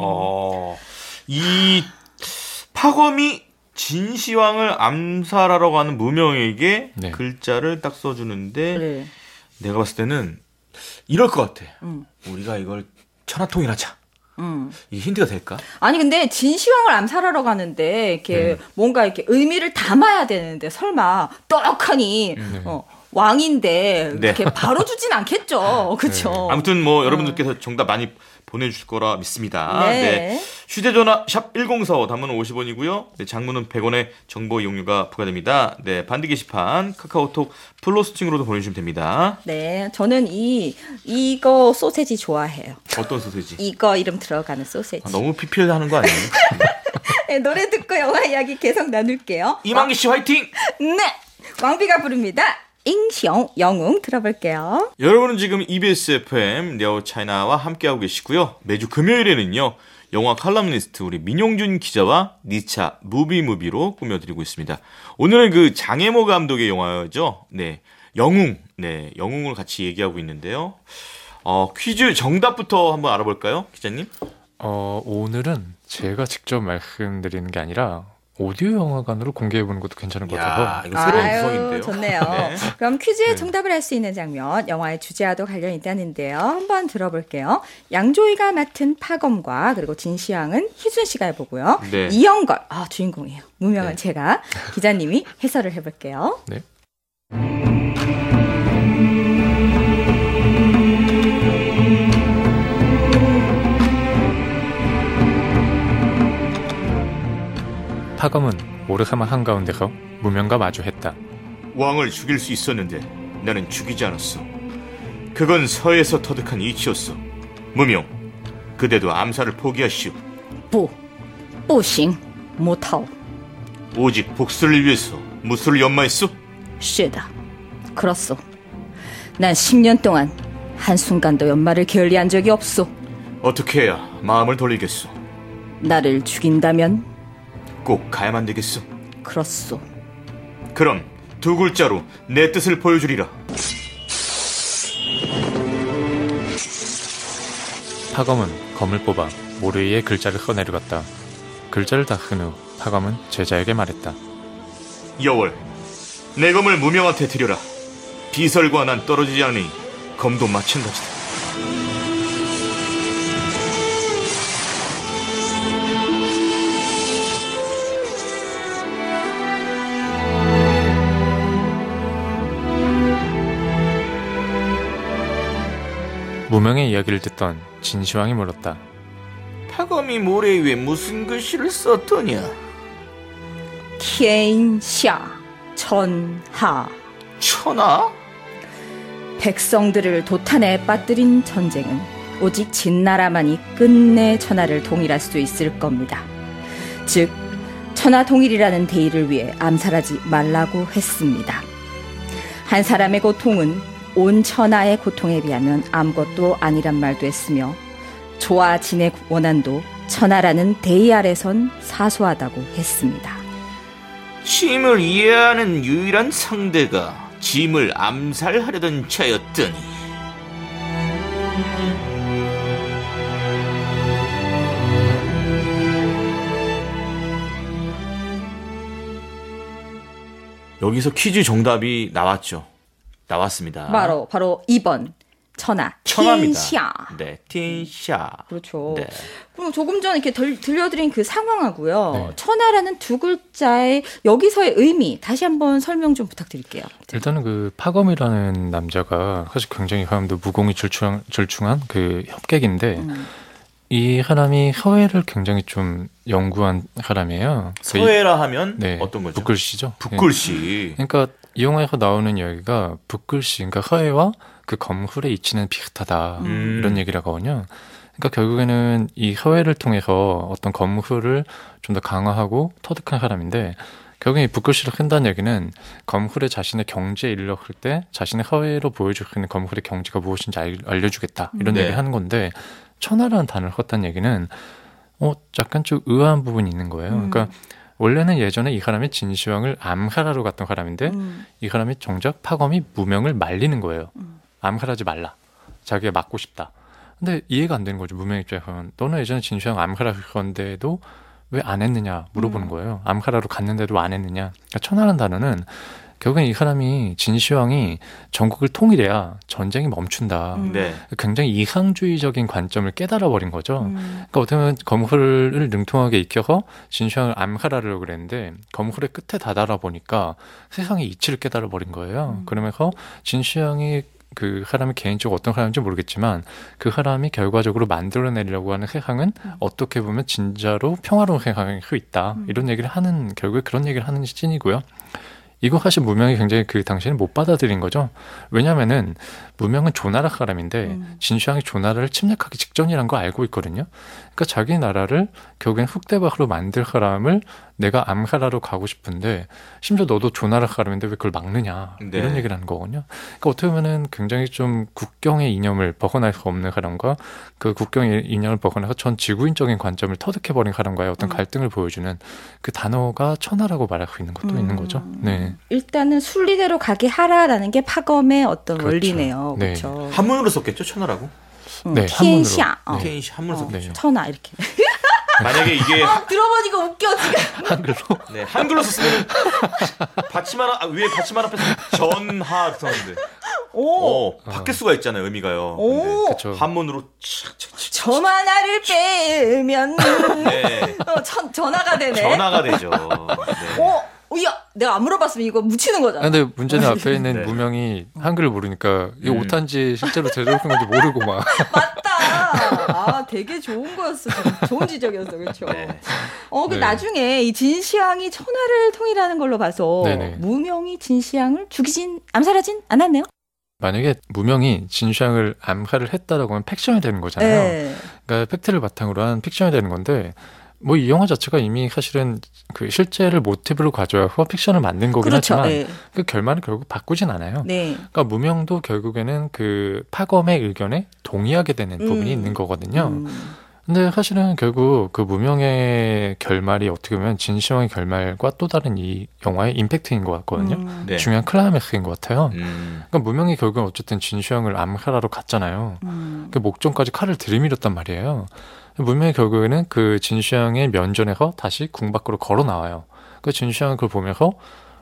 [SPEAKER 4] 이 파검이 진시황을 암살하러 가는 무명에게
[SPEAKER 5] 네.
[SPEAKER 4] 글자를 딱 써주는데
[SPEAKER 2] 네.
[SPEAKER 4] 내가 봤을 때는 이럴 것 같아. 우리가 이걸 천하통일 하자. 이게 힌트가 될까?
[SPEAKER 2] 아니 근데 진시황을 암살하러 가는데 이렇게 뭔가 이렇게 의미를 담아야 되는데 설마 떡하니 왕인데
[SPEAKER 4] 네.
[SPEAKER 2] 이렇게 바로 주진 않겠죠, 그렇죠?
[SPEAKER 4] 아무튼 뭐 여러분들께서 정답 많이 보내주실 거라 믿습니다.
[SPEAKER 2] 네.
[SPEAKER 4] 휴대전화 샵 1045 단문은 50원이고요. 네, 장문은 100원의 정보 이용료가 부과됩니다. 네, 반디 게시판 카카오톡 플러스팅으로도 보내주시면 됩니다.
[SPEAKER 2] 네, 저는 이거 소세지 좋아해요.
[SPEAKER 4] 어떤 소세지?
[SPEAKER 2] 이거 이름 들어가는 소세지.
[SPEAKER 4] 너무 PPL 하는 거 아니에요?
[SPEAKER 2] 네, 노래 듣고 영화 이야기 계속 나눌게요.
[SPEAKER 4] 이만기 씨 화이팅!
[SPEAKER 2] 네, 왕비가 부릅니다. 잉숑 영웅 들어볼게요.
[SPEAKER 4] 여러분은 지금 EBS FM 네오 차이나와 함께하고 계시고요. 매주 금요일에는요. 영화 칼럼니스트 우리 민용준 기자와 니차 무비무비로 꾸며드리고 있습니다. 오늘은 그 장혜모 감독의 영화죠. 네, 영웅. 네, 영웅을 같이 얘기하고 있는데요. 퀴즈 정답부터 한번 알아볼까요, 기자님?
[SPEAKER 5] 오늘은 제가 직접 말씀드리는 게 아니라 오디오 영화관으로 공개해보는 것도 괜찮은 것 같아요.
[SPEAKER 4] 야, 이거 새로운 구성인데요.
[SPEAKER 2] 좋네요.
[SPEAKER 4] 네.
[SPEAKER 2] 그럼 퀴즈의
[SPEAKER 5] 네.
[SPEAKER 2] 정답을 알 수 있는 장면, 영화의 주제와도 관련이 있다는데요. 한번 들어볼게요. 양조위가 맡은 파검과 그리고 진시황은 희준 씨가 해보고요.
[SPEAKER 4] 네.
[SPEAKER 2] 이영걸, 주인공이에요. 무명은
[SPEAKER 4] 네.
[SPEAKER 2] 제가 기자님이 해설을 해볼게요.
[SPEAKER 5] 네. 파검은 오르가마 한가운데서 무명과 마주했다.
[SPEAKER 4] 왕을 죽일 수 있었는데 나는 죽이지 않았어. 그건 서에서 터득한 이치였어. 무명, 그대도 암살을 포기하시오.
[SPEAKER 2] 不行，못하오.
[SPEAKER 4] 오직 복수를 위해서 무술을 연마했어?
[SPEAKER 2] 是的, 그렇소. 난 10년 동안 한순간도 연말을 게을리한 적이 없소.
[SPEAKER 4] 어떻게 해야 마음을 돌리겠소?
[SPEAKER 2] 나를 죽인다면
[SPEAKER 4] 꼭 가야만 되겠소.
[SPEAKER 2] 그렇소.
[SPEAKER 4] 그럼 두 글자로 내 뜻을 보여주리라.
[SPEAKER 5] 파검은 검을 뽑아 모르이의 글자를 꺼내려갔다. 글자를 다 큰 후 파검은 제자에게 말했다.
[SPEAKER 4] 여월, 내 검을 무명한테 드려라. 비설과 난 떨어지지 않으니 검도 마찬가지다.
[SPEAKER 5] 무명의 이야기를 듣던 진시황이 물었다.
[SPEAKER 1] 파검이 모래 위에 무슨 글씨를 썼더냐?
[SPEAKER 2] 天下 천하.
[SPEAKER 1] 천하?
[SPEAKER 2] 백성들을 도탄에 빠뜨린 전쟁은 오직 진나라만이 끝내 천하를 통일할 수 있을 겁니다. 즉 천하 통일이라는 대의를 위해 암살하지 말라고 했습니다. 한 사람의 고통은 온 천하의 고통에 비하면 아무것도 아니란 말도 했으며 조아진의 원한도 천하라는 대의 아래선 사소하다고 했습니다.
[SPEAKER 1] 짐을 이해하는 유일한 상대가 짐을 암살하려던 자였더니
[SPEAKER 4] 여기서 퀴즈 정답이 나왔습니다.
[SPEAKER 2] 바로 2번 천하.
[SPEAKER 4] 천하입니다.
[SPEAKER 2] 天下.
[SPEAKER 4] 네, 텐샤.
[SPEAKER 2] 그렇죠.
[SPEAKER 4] 네.
[SPEAKER 2] 그럼 조금 전에 이렇게 들려드린 그 상황하고요.
[SPEAKER 5] 네.
[SPEAKER 2] 천하라는 두 글자의 여기서의 의미 다시 한번 설명 좀 부탁드릴게요.
[SPEAKER 5] 일단은 그 파검이라는 남자가 사실 굉장히 사람도 무공이 절충한 그 협객인데 이 사람이 서예를 굉장히 좀 연구한 사람이에요.
[SPEAKER 4] 서예라 하면
[SPEAKER 5] 네,
[SPEAKER 4] 어떤 거죠?
[SPEAKER 5] 붓글씨죠.
[SPEAKER 4] 붓글씨.
[SPEAKER 5] 그러니까 이 영화에서 나오는 이야기가 붓글씨, 그러니까 서예와 그 검술의 이치는 비슷하다 이런 얘기를 하거든요. 그러니까 결국에는 이 서예를 통해서 어떤 검술을 좀 더 강화하고 터득한 사람인데 결국에 이 붓글씨를 쓴다는 얘기는 검술의 자신의 경지에 이르렀을 때 자신의 서예로 보여줄 수 있는 검술의 경지가 무엇인지 알려주겠다 이런
[SPEAKER 4] 네.
[SPEAKER 5] 얘기를 하는 건데 천하라는 단어를 썼다는 얘기는 약간 좀 의아한 부분이 있는 거예요. 그러니까 원래는 예전에 이 사람이 진시황을 암살하러 갔던 사람인데 이 사람이 정작 파검이 무명을 말리는 거예요. 암살하지 말라. 자기가 맞고 싶다. 근데 이해가 안 되는 거죠. 무명 입장에서는. 너는 예전에 진시황 암살할 건데도 왜 안 했느냐 물어보는 거예요. 암살하러 갔는데도 안 했느냐. 그러니까 천하라는 단어는 결국엔 이 사람이 진시황이 전국을 통일해야 전쟁이 멈춘다.
[SPEAKER 4] 네.
[SPEAKER 5] 굉장히 이상주의적인 관점을 깨달아버린 거죠. 그러니까 어떻게 보면 검술을 능통하게 익혀서 진시황을 암살하려고 그랬는데 검술의 끝에 다다라 보니까 세상의 이치를 깨달아버린 거예요. 그러면서 진시황이 그 사람이 개인적으로 어떤 사람인지 모르겠지만 그 사람이 결과적으로 만들어내려고 하는 세상은 어떻게 보면 진짜로 평화로운 세상일 수 있다. 이런 얘기를 하는, 결국에 그런 얘기를 하는 시즌이고요. 이거 사실 무명이 굉장히 그 당시에는 못 받아들인 거죠. 왜냐면은 무명은 조나라 사람인데 진시황이 조나라를 침략하기 직전이란 거 알고 있거든요. 그러니까 자기 나라를 결국엔 흑대박으로 만들 사람을 내가 암살하러 가고 싶은데 심지어 너도 조나라 사람인데 왜 그걸 막느냐
[SPEAKER 4] 네.
[SPEAKER 5] 이런 얘기를 하는 거거든요. 그러니까 어떻게 보면은 굉장히 좀 국경의 이념을 벗어날 수 없는 사람과 그 국경의 이념을 벗어나서 전 지구인적인 관점을 터득해버린 사람과의 어떤 갈등을 보여주는 그 단어가 천하라고 말할 수 있는 것도 있는 거죠. 네.
[SPEAKER 2] 일단은 순리대로 가게 하라라는 게 파검의 어떤
[SPEAKER 5] 그렇죠.
[SPEAKER 2] 원리네요.
[SPEAKER 5] 네.
[SPEAKER 2] 그렇죠.
[SPEAKER 4] 한문으로 썼겠죠, 천하라고?
[SPEAKER 5] 네,
[SPEAKER 2] 텐샤.
[SPEAKER 5] 한문으로.
[SPEAKER 4] 텐시 한문으로 썼겠죠.
[SPEAKER 2] 천하 이렇게.
[SPEAKER 4] 만약에 이게
[SPEAKER 2] 들어보니까 웃겨 지금.
[SPEAKER 5] 한글로.
[SPEAKER 4] 네, 한글로 썼으면 위에 받침한 앞에서 전하 썼는데. 바뀔 수가 있잖아요, 의미가요.
[SPEAKER 5] 그렇죠.
[SPEAKER 4] 한문으로
[SPEAKER 2] 점 하나를 빼면
[SPEAKER 4] 네.
[SPEAKER 2] 전화가 되네.
[SPEAKER 4] 전화가 되죠. 네.
[SPEAKER 2] 야, 내가 안 물어봤으면 이거 묻히는 거잖아.
[SPEAKER 5] 근데 문제는 앞에 있는
[SPEAKER 4] 네.
[SPEAKER 5] 무명이 한글을 모르니까 이게 오탄지 실제로 제대로 쓴 건지 모르고 막.
[SPEAKER 2] 맞다. 되게 좋은 거였어. 좋은 지적이었어, 그렇죠.
[SPEAKER 4] 네.
[SPEAKER 2] 그
[SPEAKER 5] 네.
[SPEAKER 2] 나중에 이 진시황이 천하를 통일하는 걸로 봐서
[SPEAKER 5] 네네.
[SPEAKER 2] 무명이 진시황을 암살하진 않았네요.
[SPEAKER 5] 만약에 무명이 진샹을 암살을 했다라고 하면 팩션이 되는 거잖아요.
[SPEAKER 2] 네.
[SPEAKER 5] 그러니까 팩트를 바탕으로 한 픽션이 되는 건데 뭐 이 영화 자체가 이미 사실은 그 실제를 모티브로 가져와서 픽션을 만든 거긴
[SPEAKER 2] 그렇죠.
[SPEAKER 5] 하지만
[SPEAKER 2] 네.
[SPEAKER 5] 그 결말은 결국 바꾸진 않아요.
[SPEAKER 2] 네.
[SPEAKER 5] 그러니까 무명도 결국에는 그 파검의 의견에 동의하게 되는 부분이 있는 거거든요. 근데 사실은 결국 그 무명의 결말이 어떻게 보면 진시황의 결말과 또 다른 이 영화의 임팩트인 것 같거든요.
[SPEAKER 4] 네.
[SPEAKER 5] 중요한 클라이맥스인 것 같아요. 그러니까 무명이 결국은 어쨌든 진시황을 암살하러 갔잖아요. 그 목전까지 칼을 들이밀었단 말이에요. 무명이 결국에는 그 진시황의 면전에서 다시 궁 밖으로 걸어 나와요. 그 진시황은 그걸 보면서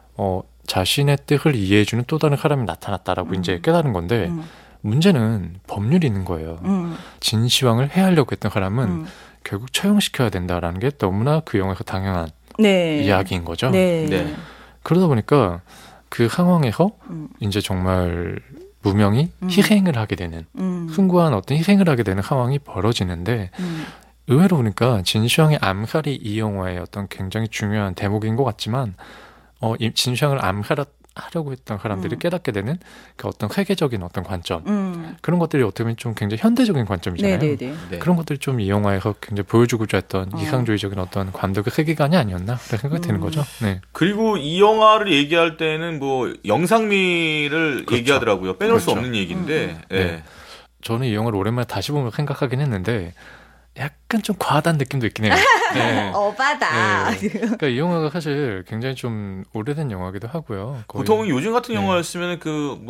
[SPEAKER 5] 자신의 뜻을 이해해주는 또 다른 사람이 나타났다라고 이제 깨달은 건데 문제는 법률이 있는 거예요. 진시황을 해하려고 했던 사람은 결국 처형시켜야 된다라는 게 너무나 그 영화에서 당연한
[SPEAKER 2] 네.
[SPEAKER 5] 이야기인 거죠.
[SPEAKER 2] 네.
[SPEAKER 4] 네.
[SPEAKER 5] 그러다 보니까 그 상황에서 이제 정말 무명이 희생을 하게 되는 숭고한 어떤 희생을 하게 되는 상황이 벌어지는데 의외로 보니까 진시황의 암살이 이 영화의 어떤 굉장히 중요한 대목인 것 같지만 진시황을 암살하려고 했던 사람들이 깨닫게 되는 그 어떤 세계적인 어떤 관점 그런 것들이 어떻게 보면 좀 굉장히 현대적인 관점이잖아요.
[SPEAKER 2] 네네네.
[SPEAKER 4] 네.
[SPEAKER 5] 그런 것들이 좀 이 영화에서 굉장히 보여주고자 했던 이상주의적인 어떤 감독의 세계관이 아니었나 그런 생각이 드는 거죠. 네.
[SPEAKER 4] 그리고 이 영화를 얘기할 때는 뭐 영상미를
[SPEAKER 5] 그렇죠.
[SPEAKER 4] 얘기하더라고요. 빼놓을 수
[SPEAKER 5] 그렇죠.
[SPEAKER 4] 없는 얘기인데.
[SPEAKER 5] 네. 저는 이 영화를 오랜만에 다시 보면 생각하긴 했는데 약간 좀 과하다는 느낌도 있긴 해요. 네.
[SPEAKER 2] 어바다.
[SPEAKER 5] 네. 그러니까 이 영화가 사실 굉장히 좀 오래된 영화기도 하고요. 거의.
[SPEAKER 4] 보통 요즘 같은
[SPEAKER 5] 네.
[SPEAKER 4] 영화였으면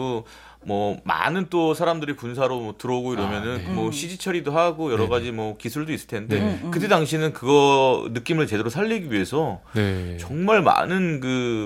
[SPEAKER 4] 뭐 많은 또 사람들이 군사로 뭐 들어오고 이러면은
[SPEAKER 5] 네.
[SPEAKER 4] 뭐 CG 처리도 하고 여러
[SPEAKER 5] 네네.
[SPEAKER 4] 가지 뭐 기술도 있을 텐데
[SPEAKER 5] 네.
[SPEAKER 4] 그때 당시는 그거 느낌을 제대로 살리기 위해서
[SPEAKER 5] 네.
[SPEAKER 4] 정말 많은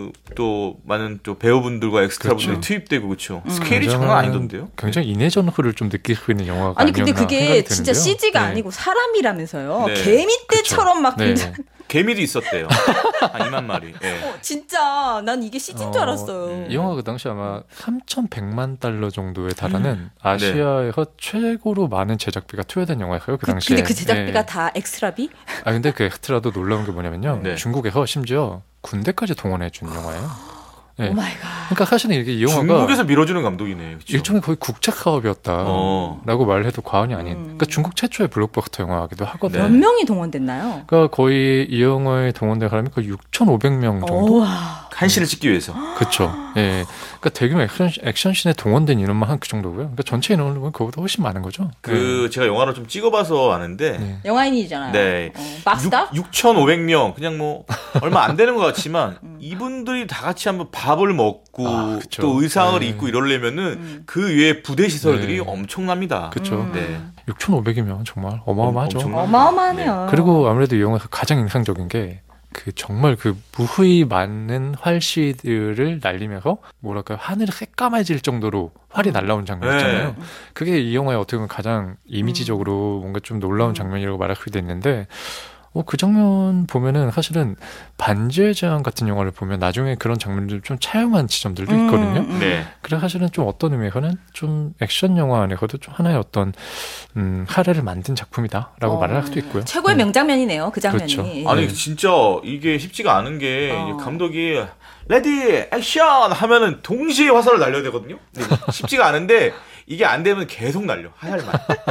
[SPEAKER 4] 많은 또 배우분들과 엑스트라분들이
[SPEAKER 5] 그렇죠.
[SPEAKER 4] 투입되고 그렇죠. 스케일이 장난 아니던데요.
[SPEAKER 5] 굉장히 인해전후를 좀 느낄 수 있는 영화가
[SPEAKER 2] 아니 근데
[SPEAKER 5] 아니었나
[SPEAKER 2] 그게
[SPEAKER 5] 생각이
[SPEAKER 2] 진짜
[SPEAKER 5] 드는데요.
[SPEAKER 2] CG가
[SPEAKER 5] 네.
[SPEAKER 2] 아니고 사람이라면서요.
[SPEAKER 4] 네.
[SPEAKER 2] 개미떼처럼 막
[SPEAKER 5] 네.
[SPEAKER 2] 굉장히
[SPEAKER 4] 개미도 있었대요. 한 2만 마리. 예.
[SPEAKER 2] 진짜 난 이게 CG인 줄 알았어요.
[SPEAKER 5] 이 영화가 그 당시 아마 3,100만 달러 정도에 달하는 아시아에서 최고로 많은 제작비가 투여된 영화였어요. 그 당시에.
[SPEAKER 2] 근데 그 제작비가
[SPEAKER 5] 네.
[SPEAKER 2] 다 엑스트라비?
[SPEAKER 5] 근데 그 엑스트라도 놀라운 게 뭐냐면요.
[SPEAKER 4] 네.
[SPEAKER 5] 중국에서 심지어 군대까지 동원해 준 영화예요. 네.
[SPEAKER 2] 오마이갓.
[SPEAKER 5] 그러니까 사실은 이게 이 영화가
[SPEAKER 4] 중국에서 밀어주는 감독이네. 그쵸?
[SPEAKER 5] 일종의 거의 국책 사업이었다라고 말해도 과언이 아닌. 그러니까 중국 최초의 블록버스터 영화이기도 하거든요.
[SPEAKER 2] 몇 명이 동원됐나요?
[SPEAKER 5] 그러니까 거의 이 영화에 동원된 사람이 거의 6,500명 정도.
[SPEAKER 2] 우와.
[SPEAKER 4] 한시를 찍기 위해서.
[SPEAKER 5] 그렇죠. 예. 그러니까 대규모 액션씬에 동원된 인원만 한 그 정도고요. 그러니까 전체 인원을 보면 그거보다 훨씬 많은 거죠.
[SPEAKER 4] 제가 영화를 좀 찍어봐서 아는데.
[SPEAKER 5] 네.
[SPEAKER 2] 영화인이잖아요.
[SPEAKER 4] 네.
[SPEAKER 2] 막스타?
[SPEAKER 4] 6,500명. 그냥 뭐, 얼마 안 되는 것 같지만, 이분들이 다 같이 한번 밥을 먹고,
[SPEAKER 5] 그쵸.
[SPEAKER 4] 또 의상을
[SPEAKER 5] 네.
[SPEAKER 4] 입고 이러려면은, 그 외에 부대 시설들이
[SPEAKER 5] 네.
[SPEAKER 4] 엄청납니다.
[SPEAKER 5] 그렇죠.
[SPEAKER 4] 네.
[SPEAKER 5] 6,500이면 정말 어마어마하죠.
[SPEAKER 4] 엄청-
[SPEAKER 2] 어마어마하네요.
[SPEAKER 5] 그리고 아무래도 이 영화에서 가장 인상적인 게 그 정말 그 무후히 많은 활시들을 날리면서 뭐랄까 하늘이 새까매질 정도로 활이 날라온 장면 있잖아요.
[SPEAKER 4] 네.
[SPEAKER 5] 그게 이 영화의 어떻게 보면 가장 이미지적으로 뭔가 좀 놀라운 장면이라고 말할 수도 있는데 그 장면 보면은 사실은 반지의 제왕 같은 영화를 보면 나중에 그런 장면들 좀 차용한 지점들도 있거든요.
[SPEAKER 4] 네.
[SPEAKER 5] 그래 사실은 좀 어떤 의미에서는 좀 액션 영화 안에서도 좀 하나의 어떤 사례를 만든 작품이다라고 말을 할 수도 있고요.
[SPEAKER 2] 최고의 명장면이네요. 그 장면이.
[SPEAKER 5] 그렇죠.
[SPEAKER 4] 아니, 진짜 이게 쉽지가 않은 게, 이제 감독이, 레디, 액션! 하면은 동시에 화살을 날려야 되거든요? 근데 쉽지가 않은데, 이게 안 되면 계속 날려. 화살만.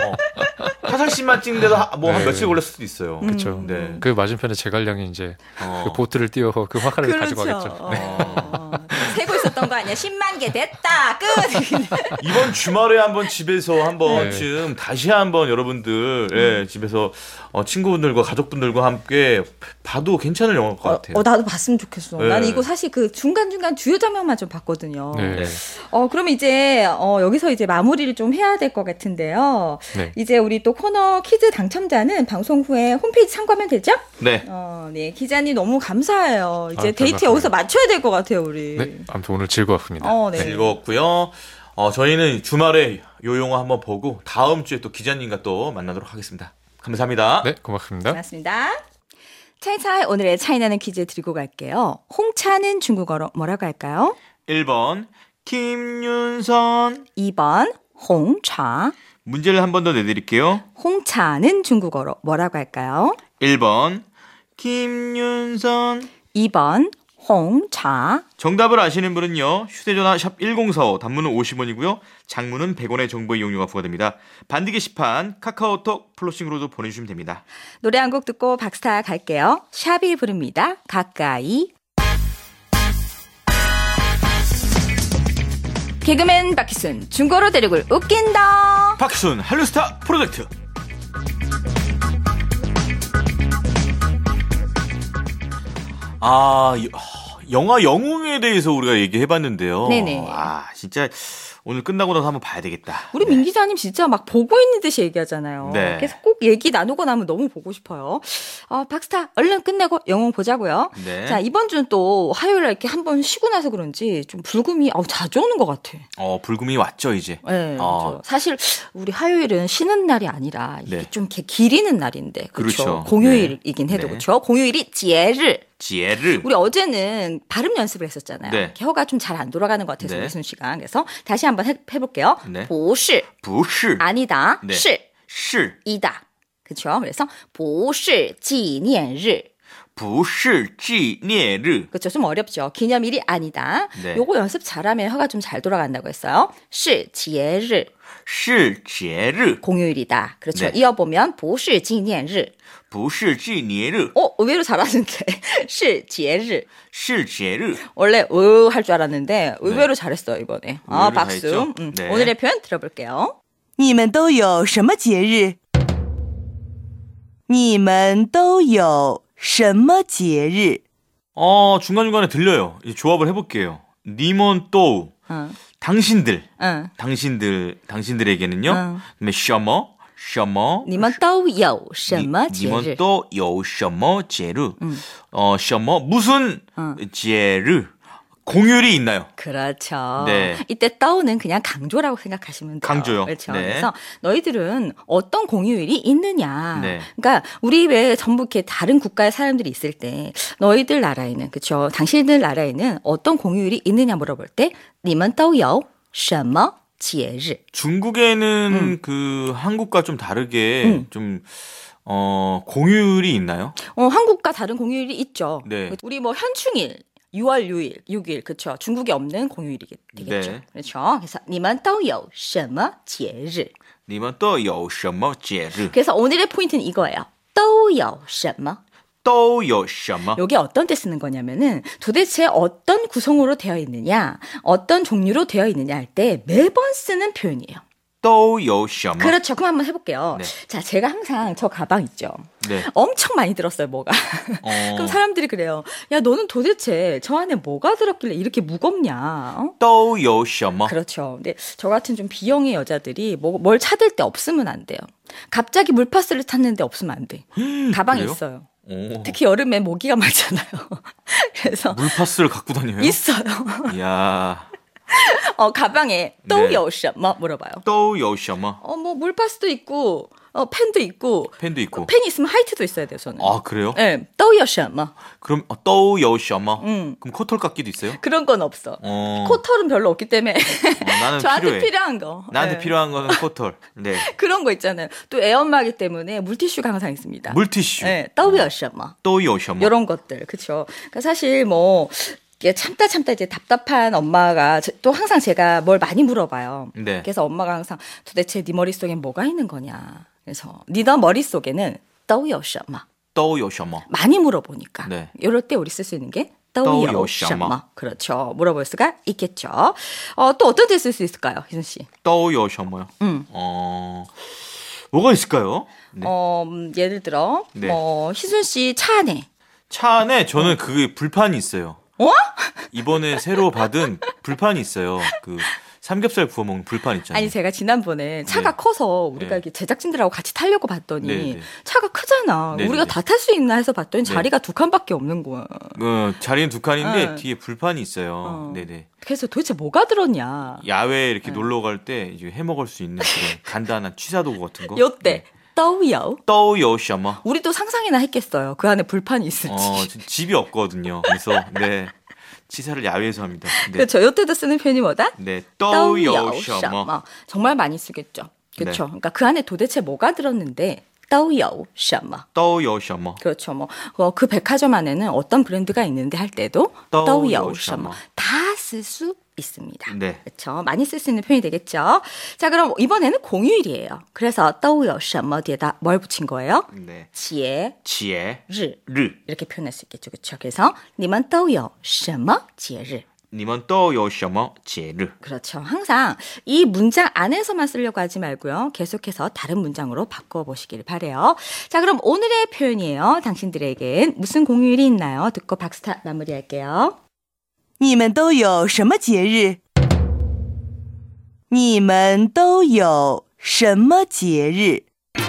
[SPEAKER 4] 화살씬만 찍는데도 한
[SPEAKER 5] 네.
[SPEAKER 4] 며칠 걸렸을 수도 있어요.
[SPEAKER 5] 그렇죠.
[SPEAKER 4] 네.
[SPEAKER 5] 그 맞은편에 제갈량이 이제
[SPEAKER 4] 어.
[SPEAKER 5] 그 보트를 띄워서 그 화살을
[SPEAKER 2] 그렇죠.
[SPEAKER 5] 가지고 가겠죠. 네.
[SPEAKER 2] 세고 있었던 거 아니야? 10만 개 됐다. 끝.
[SPEAKER 4] 이번 주말에 한번 집에서 한 번쯤 다시 한번 여러분들 예, 집에서 친구분들과 가족분들과 함께 봐도 괜찮을 영화일 것 같아요.
[SPEAKER 2] 나도 봤으면 좋겠어.
[SPEAKER 4] 네.
[SPEAKER 2] 나는 이거 사실 그 중간중간 주요 장면만 좀 봤거든요.
[SPEAKER 5] 네.
[SPEAKER 2] 그러면 이제 여기서 이제 마무리를 좀 해야 될 것 같은데요.
[SPEAKER 5] 네.
[SPEAKER 2] 이제 우리 또 코너 퀴즈 당첨자는 방송 후에 홈페이지 참고하면 되죠?
[SPEAKER 4] 네.
[SPEAKER 2] 네. 기자님 너무 감사해요. 이제 데이트
[SPEAKER 5] 감사합니다.
[SPEAKER 2] 여기서 맞춰야 될 것 같아요, 우리.
[SPEAKER 5] 네, 아무튼 오늘 즐거웠습니다.
[SPEAKER 2] 네.
[SPEAKER 4] 즐거웠고요. 저희는 주말에 요 영화 한번 보고 다음 주에 또 기자님과 또 만나도록 하겠습니다. 감사합니다.
[SPEAKER 5] 네, 고맙습니다.
[SPEAKER 2] 고맙습니다. 차이차이 오늘의 차이나는 퀴즈 드리고 갈게요. 홍차는 중국어로 뭐라고 할까요?
[SPEAKER 4] 1번 김윤선.
[SPEAKER 2] 2번 홍차.
[SPEAKER 4] 문제를 한 번 더 내드릴게요.
[SPEAKER 2] 홍차는 중국어로 뭐라고 할까요?
[SPEAKER 4] 1번 김윤선.
[SPEAKER 2] 2번 홍차.
[SPEAKER 4] 정답을 아시는 분은요. 휴대전화 샵 1045 단문은 50원이고요. 장문은 100원의 정보 이용료가 부과됩니다. 반디 게시판 카카오톡 플러싱으로도 보내주시면 됩니다.
[SPEAKER 2] 노래 한 곡 듣고 박스타 갈게요. 샵이 부릅니다. 가까이. 개그맨 박희순 중고로 대륙을 웃긴다.
[SPEAKER 4] 박순 한류스타 프로젝트. 영화 영웅에 대해서 우리가 얘기해봤는데요.
[SPEAKER 2] 네네.
[SPEAKER 4] 진짜 오늘 끝나고 나서 한번 봐야 되겠다.
[SPEAKER 2] 우리 민 기자님 진짜 막 보고 있는 듯이 얘기하잖아요.
[SPEAKER 4] 네.
[SPEAKER 2] 그래서 꼭 얘기 나누고 나면 너무 보고 싶어요. 박스타 얼른 끝내고 영웅 보자고요.
[SPEAKER 4] 네.
[SPEAKER 2] 자, 이번 주는 또 화요일에 이렇게 한번 쉬고 나서 그런지 좀 불금이 자주 오는 것 같아.
[SPEAKER 4] 불금이 왔죠 이제.
[SPEAKER 2] 네, 그렇죠. 사실 우리 화요일은 쉬는 날이 아니라 이게
[SPEAKER 4] 네.
[SPEAKER 2] 좀 이렇게 기리는 날인데, 그렇죠.
[SPEAKER 4] 그렇죠.
[SPEAKER 2] 공휴일이긴 해도
[SPEAKER 4] 네.
[SPEAKER 2] 그렇죠. 공휴일이 지에르.
[SPEAKER 4] 지혜를.
[SPEAKER 2] 우리 어제는 발음 연습을 했었잖아요.
[SPEAKER 4] 네.
[SPEAKER 2] 혀가 좀 잘 안 돌아가는 것 같아서
[SPEAKER 4] 네.
[SPEAKER 2] 이순 씨가. 그래서 다시 한번 해볼게요.
[SPEAKER 4] 네.
[SPEAKER 2] 不是
[SPEAKER 4] 不是
[SPEAKER 2] 아니다.
[SPEAKER 4] 네.
[SPEAKER 2] 是
[SPEAKER 4] 是
[SPEAKER 2] 이다. 그렇죠. 그래서 不是纪念日.
[SPEAKER 4] 不是纪念日.
[SPEAKER 2] 그렇죠. 좀 어렵죠. 기념일이 아니다.
[SPEAKER 4] 네.
[SPEAKER 2] 요거 연습 잘하면 혀가 좀 잘 돌아간다고 했어요. 是节日
[SPEAKER 4] 是节日.
[SPEAKER 2] 공휴일이다. 그렇죠.
[SPEAKER 4] 네.
[SPEAKER 2] 이어보면 不是纪念日
[SPEAKER 4] 不是纪念日.
[SPEAKER 2] 의외로 잘하는데 是节日
[SPEAKER 4] 是节日.
[SPEAKER 2] 원래 할 줄 알았는데 의외로 잘했어요 이번에.
[SPEAKER 4] 의외로
[SPEAKER 2] 박수.
[SPEAKER 4] 잘했죠? 네.
[SPEAKER 2] 오늘의 표현 들어볼게요.
[SPEAKER 6] 你们都有什么节日？你们都有什么节日？
[SPEAKER 4] 중간중간에 들려요. 이제 조합을 해볼게요. 니몬 또 당신들.
[SPEAKER 2] 응.
[SPEAKER 4] 당신들에게는요. 그다음에 什么
[SPEAKER 2] 你们都有什么节日？
[SPEAKER 4] 니몬 또有什么节日? 什么 무슨 节日? 공휴일이 있나요?
[SPEAKER 2] 그렇죠.
[SPEAKER 4] 네.
[SPEAKER 2] 이때 떠오는 그냥 강조라고 생각하시면 돼요.
[SPEAKER 4] 강조요.
[SPEAKER 2] 그렇죠.
[SPEAKER 4] 네.
[SPEAKER 2] 그래서 너희들은 어떤 공휴일이 있느냐.
[SPEAKER 4] 네.
[SPEAKER 2] 그러니까 우리 왜 전부 이렇게 다른 국가의 사람들이 있을 때 너희들 나라에는 그렇죠. 당신들 나라에는 어떤 공휴일이 있느냐 물어볼 때 你们都有什么节日?
[SPEAKER 4] 중국에는 그 한국과 좀 다르게 좀 공휴일이 있나요?
[SPEAKER 2] 한국과 다른 공휴일이 있죠.
[SPEAKER 4] 네.
[SPEAKER 2] 우리 뭐 현충일 6월 6일, 그렇죠. 중국에 없는 공휴일이 되겠죠.
[SPEAKER 4] 네.
[SPEAKER 2] 그렇죠. 그래서 你们都有什么节日?
[SPEAKER 4] 你们都有什么节日?
[SPEAKER 2] 그래서 오늘의 포인트는 이거예요. 都有什么?
[SPEAKER 4] 都有什么?
[SPEAKER 2] 여기 어떤 때 쓰는 거냐면은 도대체 어떤 구성으로 되어 있느냐, 어떤 종류로 되어 있느냐 할 때 매번 쓰는 표현이에요.
[SPEAKER 4] 都有什么?
[SPEAKER 2] 그렇죠. 그럼 한번 해볼게요.
[SPEAKER 4] 네.
[SPEAKER 2] 자, 제가 항상 저 가방 있죠.
[SPEAKER 4] 네.
[SPEAKER 2] 엄청 많이 들었어요, 뭐가. 그럼 사람들이 그래요. 야, 너는 도대체 저 안에 뭐가 들었길래 이렇게 무겁냐?
[SPEAKER 4] 都有什么?
[SPEAKER 2] 그렇죠. 근데 저 같은 좀 B형의 여자들이 뭘 찾을 때 없으면 안 돼요. 갑자기 물파스를 찾는데 없으면 안 돼. 가방에
[SPEAKER 4] 그래요?
[SPEAKER 2] 있어요.
[SPEAKER 4] 오.
[SPEAKER 2] 특히 여름에 모기가 많잖아요. 그래서
[SPEAKER 4] 물파스를 갖고 다녀요?
[SPEAKER 2] 있어요.
[SPEAKER 4] 이야.
[SPEAKER 2] 가방에 또有什么 물어봐요.
[SPEAKER 4] 都有什么?
[SPEAKER 2] 뭐 물파스도 있고 펜도 있고
[SPEAKER 4] 펜도 있고.
[SPEAKER 2] 펜이 있으면 하이트도 있어야 돼요, 저는.
[SPEAKER 4] 아, 그래요?
[SPEAKER 2] 네, 都有什么
[SPEAKER 4] 그럼 都有什么? 그럼 코털 깎기도 있어요?
[SPEAKER 2] 그런 건 없어. 코털은 별로 없기 때문에
[SPEAKER 4] 나는
[SPEAKER 2] 저한테
[SPEAKER 4] 필요해.
[SPEAKER 2] 필요한 거.
[SPEAKER 4] 나한테
[SPEAKER 2] 네.
[SPEAKER 4] 필요한 거는 코털. 네.
[SPEAKER 2] 그런 거 있잖아요. 또 애엄마기 때문에 물티슈가 항상 있습니다.
[SPEAKER 4] 물티슈.
[SPEAKER 2] 네, 都有什么
[SPEAKER 4] 都有什么?
[SPEAKER 2] 이런 것들, 그렇죠. 그러니까 사실 뭐 이게 참다 이제 답답한 엄마가 또 항상 제가 뭘 많이 물어봐요.
[SPEAKER 4] 네.
[SPEAKER 2] 그래서 엄마가 항상 도대체 네 머릿속엔 뭐가 있는 거냐. 그래서 너 머릿속에는 都有什么
[SPEAKER 4] 都有什么?
[SPEAKER 2] 많이 물어보니까
[SPEAKER 4] 네.
[SPEAKER 2] 이럴 때 우리 쓸 수 있는 게 都有
[SPEAKER 4] 都有
[SPEAKER 2] 什么?
[SPEAKER 4] 什么?
[SPEAKER 2] 그렇죠. 물어볼 수가 있겠죠. 또 어떤 데 쓸 수 있을까요, 희순 씨?
[SPEAKER 4] 都有什么? 뭐가 있을까요? 네.
[SPEAKER 2] 예를 들어,
[SPEAKER 4] 네.
[SPEAKER 2] 희순 씨 차 안에.
[SPEAKER 4] 차 안에 저는 그 불판이 있어요. 이번에 새로 받은 불판이 있어요. 그 삼겹살 구워 먹는 불판 있잖아요.
[SPEAKER 2] 아니 제가 지난번에 차가
[SPEAKER 4] 네.
[SPEAKER 2] 커서 우리가
[SPEAKER 4] 네.
[SPEAKER 2] 이렇게 제작진들하고 같이 타려고 봤더니
[SPEAKER 4] 네, 네.
[SPEAKER 2] 차가 크잖아.
[SPEAKER 4] 네,
[SPEAKER 2] 우리가
[SPEAKER 4] 네.
[SPEAKER 2] 다 탈 수 있나 해서 봤더니
[SPEAKER 4] 네.
[SPEAKER 2] 자리가 2칸밖에 없는 거야.
[SPEAKER 4] 자리는 2칸인데
[SPEAKER 2] 네.
[SPEAKER 4] 뒤에 불판이 있어요. 네네.
[SPEAKER 2] 그래서 도대체 뭐가 들었냐.
[SPEAKER 4] 야외에 이렇게 놀러 갈 때 이제 해 먹을 수 있는 그런 간단한 취사도구 같은 거.
[SPEAKER 2] 요때 都有.
[SPEAKER 4] 都有什么?
[SPEAKER 2] 우리도 상상이나 했겠어요. 그 안에 불판이 있을지.
[SPEAKER 4] 집이 없거든요. 그래서 네. 취사를 야외에서 합니다. 네.
[SPEAKER 2] 그렇죠. 요때도 쓰는 표현이 뭐다?
[SPEAKER 4] 네.
[SPEAKER 2] 都
[SPEAKER 4] 都
[SPEAKER 2] 有
[SPEAKER 4] 有
[SPEAKER 2] 什
[SPEAKER 4] 什么?
[SPEAKER 2] 么. 정말 많이 쓰겠죠. 그렇죠.
[SPEAKER 4] 네.
[SPEAKER 2] 그러니까 그 안에 도대체 뭐가 들었는데 都有什么.
[SPEAKER 4] 都有什么?
[SPEAKER 2] 그렇죠. 그 백화점 안에는 어떤 브랜드가 있는데 할 때도 都有什么. 다 쓸 수 있습니다.
[SPEAKER 4] 네.
[SPEAKER 2] 그렇죠. 많이 쓸 수 있는 표현이 되겠죠. 자, 그럼 이번에는 공휴일이에요. 그래서 都有什么 뒤에다 뭘 붙인 거예요?
[SPEAKER 4] 네.
[SPEAKER 2] 节
[SPEAKER 4] 节
[SPEAKER 2] 日
[SPEAKER 4] 日
[SPEAKER 2] 이렇게 표현할 수 있겠죠. 그렇죠. 그래서 你们都有什么节日?
[SPEAKER 4] 你们都有什么节日?
[SPEAKER 2] 그렇죠. 항상 이 문장 안에서만 쓰려고 하지 말고요. 계속해서 다른 문장으로 바꿔보시길 바래요. 자, 그럼 오늘의 표현이에요. 당신들에겐 무슨 공휴일이 있나요? 듣고 박스타 마무리할게요.
[SPEAKER 6] 你们都有什么节日？你们都有什么节日？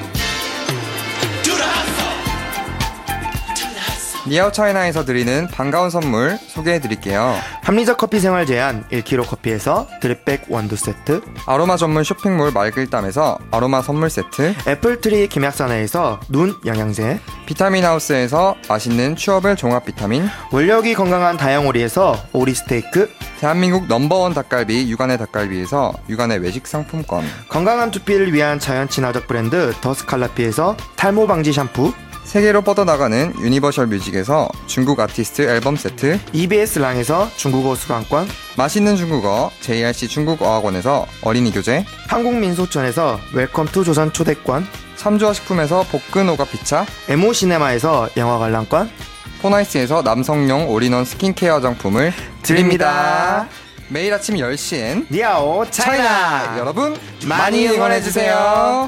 [SPEAKER 7] 니아오 차이나에서 드리는 반가운 선물 소개해드릴게요.
[SPEAKER 8] 합리적 커피 생활 제한 1kg 커피에서 드립백 원두 세트,
[SPEAKER 7] 아로마 전문 쇼핑몰 말글담에서 아로마 선물 세트,
[SPEAKER 8] 애플트리 김약사나에서 눈 영양제,
[SPEAKER 7] 비타민 하우스에서 맛있는 취업을 종합 비타민,
[SPEAKER 8] 원력이 건강한 다영오리에서 오리 스테이크,
[SPEAKER 7] 대한민국 넘버원 닭갈비 육안의 닭갈비에서 육안의 외식 상품권,
[SPEAKER 8] 건강한 두피를 위한 자연 친화적 브랜드 더스칼라피에서 탈모 방지 샴푸,
[SPEAKER 7] 세계로 뻗어나가는 유니버셜 뮤직에서 중국 아티스트 앨범 세트,
[SPEAKER 8] EBS 랑에서 중국어 수강권,
[SPEAKER 7] 맛있는 중국어 JRC 중국어학원에서 어린이 교재,
[SPEAKER 8] 한국민속촌에서 웰컴 투 조선 초대권,
[SPEAKER 7] 삼조화 식품에서 볶은 오가 피차,
[SPEAKER 8] 에모 시네마에서 영화 관람권,
[SPEAKER 7] 포나이스에서 남성용 올인원 스킨케어 화장품을
[SPEAKER 8] 드립니다.
[SPEAKER 7] 매일 아침 10시엔
[SPEAKER 8] 니아오 차이나!
[SPEAKER 7] 여러분
[SPEAKER 8] 많이 응원해주세요.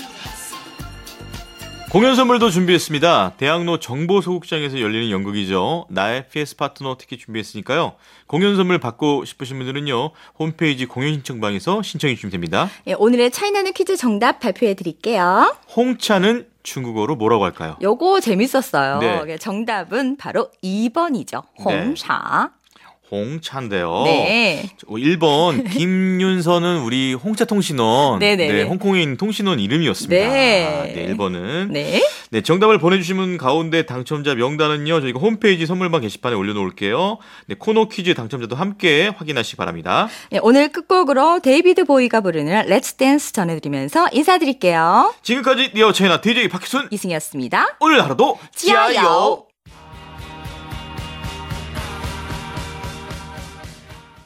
[SPEAKER 4] 공연 선물도 준비했습니다. 대학로 정보소극장에서 열리는 연극이죠. 나의 PS 파트너 티켓 준비했으니까요. 공연 선물 받고 싶으신 분들은요. 홈페이지 공연 신청방에서 신청해 주시면 됩니다.
[SPEAKER 2] 예, 오늘의 차이나는 퀴즈 정답 발표해 드릴게요.
[SPEAKER 4] 홍차는 중국어로 뭐라고 할까요?
[SPEAKER 2] 요거 재밌었어요.
[SPEAKER 4] 네.
[SPEAKER 2] 정답은 바로 2번이죠. 홍차.
[SPEAKER 4] 홍차인데요.
[SPEAKER 2] 네.
[SPEAKER 4] 1번 김윤서는 우리 홍차통신원.
[SPEAKER 2] 네네.
[SPEAKER 4] 네, 홍콩에 있는 통신원 이름이었습니다.
[SPEAKER 2] 네.
[SPEAKER 4] 네, 1번은.
[SPEAKER 2] 네.
[SPEAKER 4] 네, 정답을 보내주신 분 가운데 당첨자 명단은요. 저희가 홈페이지 선물방 게시판에 올려놓을게요. 네, 코너 퀴즈 당첨자도 함께 확인하시기 바랍니다.
[SPEAKER 2] 네, 오늘 끝곡으로 데이비드 보이가 부르는 Let's Dance 전해드리면서 인사드릴게요.
[SPEAKER 4] 지금까지 니아오 차이나 DJ 박희순
[SPEAKER 2] 이승이었습니다.
[SPEAKER 4] 오늘 하루도
[SPEAKER 2] 지아요.